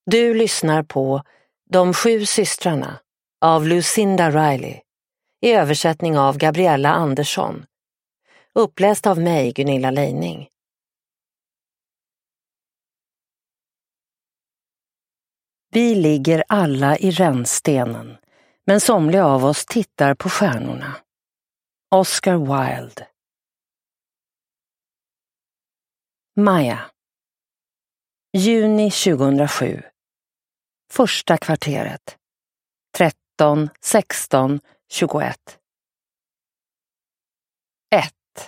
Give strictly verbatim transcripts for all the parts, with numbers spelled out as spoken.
Du lyssnar på De sju systrarna av Lucinda Riley i översättning av Gabriella Andersson. Uppläst av mig, Gunilla Leining. Vi ligger alla i rännstenen, men somliga av oss tittar på stjärnorna. Oscar Wilde. Maja. Juni tjugohundrasju. Första kvarteret. tretton, sexton, tjugoett. ett.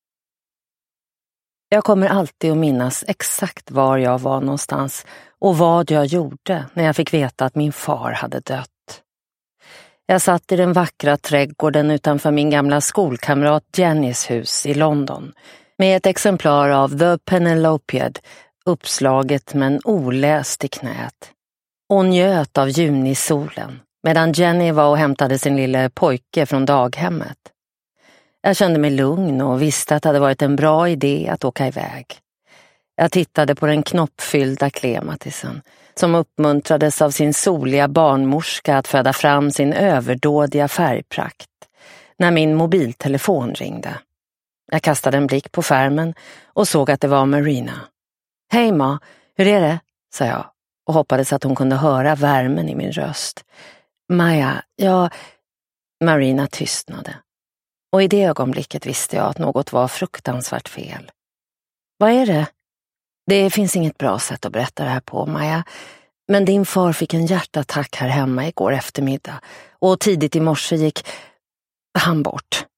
Jag kommer alltid att minnas exakt var jag var någonstans och vad jag gjorde när jag fick veta att min far hade dött. Jag satt i den vackra trädgården utanför min gamla skolkamrat Jennys hus i London med ett exemplar av The Penelopiad uppslaget men oläst i knät och njöt av junisolen medan Jenny var och hämtade sin lille pojke från daghemmet. Jag kände mig lugn och visste att det hade varit en bra idé att åka iväg. Jag tittade på den knoppfyllda klematisen som uppmuntrades av sin soliga barnmorska att föda fram sin överdådiga färgprakt när min mobiltelefon ringde. Jag kastade en blick på skärmen och såg att det var Marina. Hej ma, hur är det? Sa jag och hoppades att hon kunde höra värmen i min röst. Maja, jag... Marina tystnade. Och i det ögonblicket visste jag att något var fruktansvärt fel. Vad är det? Det finns inget bra sätt att berätta det här på, Maja. Men din far fick en hjärtattack här hemma igår eftermiddag. Och tidigt i morse gick han bort.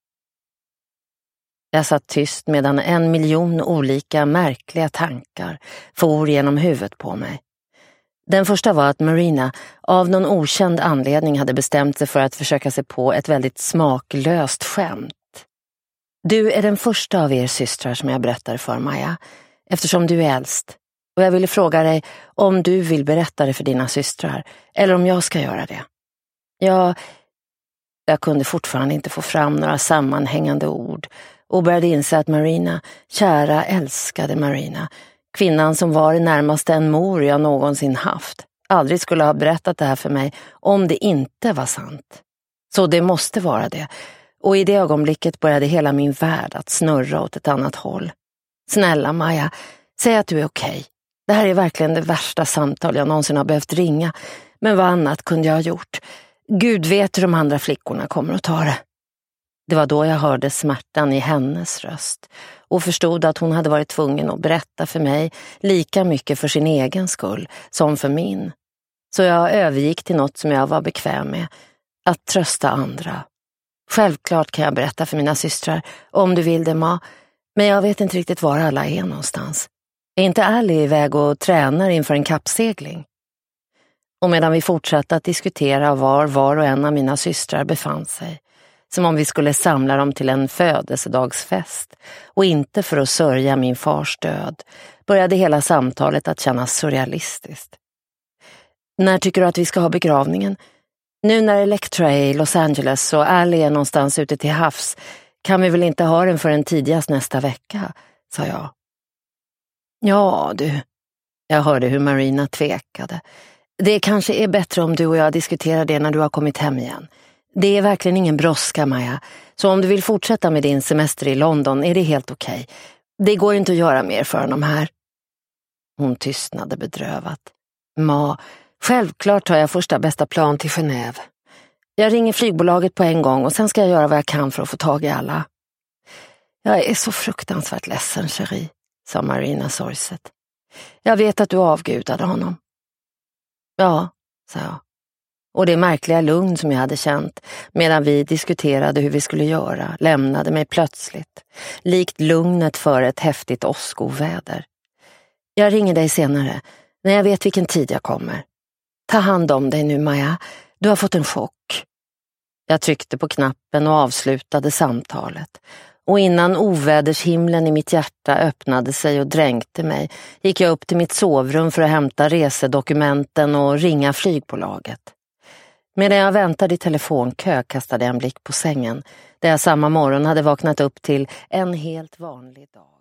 Jag satt tyst medan en miljon olika märkliga tankar for genom huvudet på mig. Den första var att Marina av någon okänd anledning hade bestämt sig för att försöka sig på ett väldigt smaklöst skämt. Du är den första av er systrar som jag berättar för, Maja, eftersom du är äldst. Och jag ville fråga dig om du vill berätta det för dina systrar eller om jag ska göra det. Jag, jag kunde fortfarande inte få fram några sammanhängande ord och började inse att Marina, kära älskade Marina, kvinnan som var i närmaste en mor jag någonsin haft, aldrig skulle ha berättat det här för mig om det inte var sant. Så det måste vara det. Och i det ögonblicket började hela min värld att snurra åt ett annat håll. Snälla Maja, säg att du är okej. Det här är verkligen det värsta samtal jag någonsin har behövt ringa. Men vad annat kunde jag ha gjort? Gud vet hur de andra flickorna kommer att ta det. Det var då jag hörde smärtan i hennes röst och förstod att hon hade varit tvungen att berätta för mig lika mycket för sin egen skull som för min. Så jag övergick till något som jag var bekväm med, att trösta andra. Självklart kan jag berätta för mina systrar om du vill det, ma, men jag vet inte riktigt var alla är någonstans. Är inte Ali iväg och tränar inför en kappsegling? Och medan vi fortsatte att diskutera var var och en av mina systrar befann sig, som om vi skulle samla dem till en födelsedagsfest och inte för att sörja min fars död, började hela samtalet att kännas surrealistiskt. När tycker du att vi ska ha begravningen? Nu när Elektra är i Los Angeles och Ali är någonstans ute till havs kan vi väl inte ha den förrän tidigast nästa vecka, sa jag. Ja du, jag hörde hur Marina tvekade. Det kanske är bättre om du och jag diskuterar det när du har kommit hem igen. Det är verkligen ingen brådska, Maja. Så om du vill fortsätta med din semester i London är det helt okej. Det går inte att göra mer för honom här. Hon tystnade bedrövat. Ma, självklart har jag första bästa plan till Genève. Jag ringer flygbolaget på en gång och sen ska jag göra vad jag kan för att få tag i alla. Jag är så fruktansvärt ledsen, Cherie, sa Marina sorgset. Jag vet att du avgudade honom. Ja, sa jag. Och det märkliga lugn som jag hade känt medan vi diskuterade hur vi skulle göra lämnade mig plötsligt, likt lugnet för ett häftigt åskoväder. Jag ringer dig senare, när jag vet vilken tid jag kommer. Ta hand om dig nu, Maja. Du har fått en chock. Jag tryckte på knappen och avslutade samtalet. Och innan ovädershimlen i mitt hjärta öppnade sig och dränkte mig gick jag upp till mitt sovrum för att hämta resedokumenten och ringa flygbolaget. Medan jag väntade i telefonkö kastade jag en blick på sängen där jag samma morgon hade vaknat upp till en helt vanlig dag.